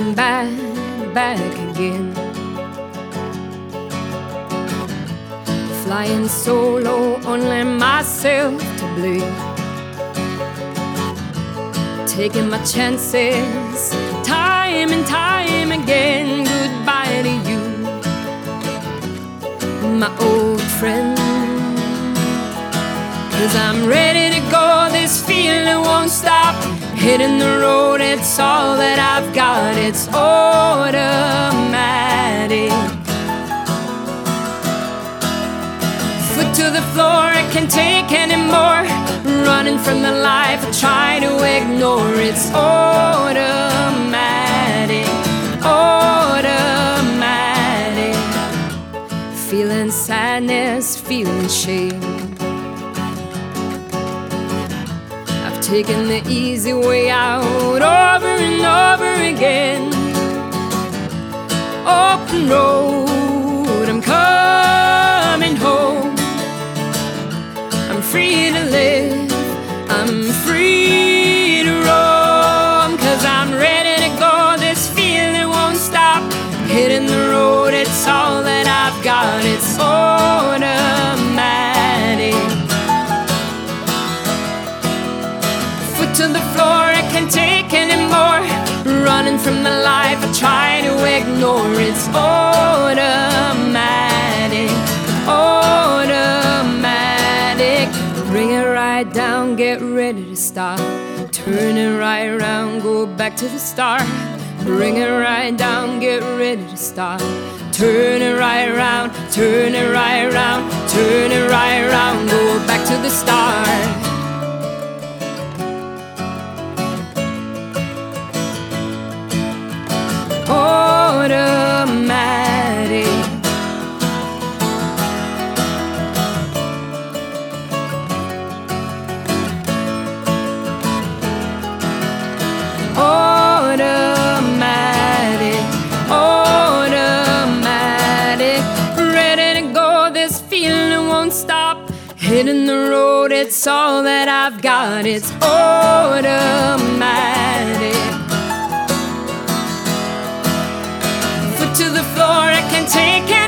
coming back again. Flying solo, only myself to blame. Taking my chances, time and time again. Goodbye to you, my old friend. 'Cause I'm ready to go, this feeling won't stop. Hitting the road, it's all that I've got. It's automatic. Foot to the floor, I can't take anymore. Running from the life I try to ignore. It's automatic, automatic. Feeling sadness, feeling shame. I've taken the easy way out over and over again. Open road, I'm coming home. I'm free to live, I'm free to roam. 'Cause I'm ready to go, this feeling won't stop. Hitting the road, it's all that I've got. It's automatic. Foot to the floor, I can't take anymore. Running from the life I try to ignore. It's automatic, automatic. Bring it right down, get ready to start. Turn it right around, go back to the start. Bring it right down, get ready to start. Turn it right around, turn it right around, turn it right around, go back to the start. Automatic. Automatic, automatic. Ready to go, this feeling won't stop. Hitting the road, it's all that I've got. It's automatic. Foot to the floor, I can't take it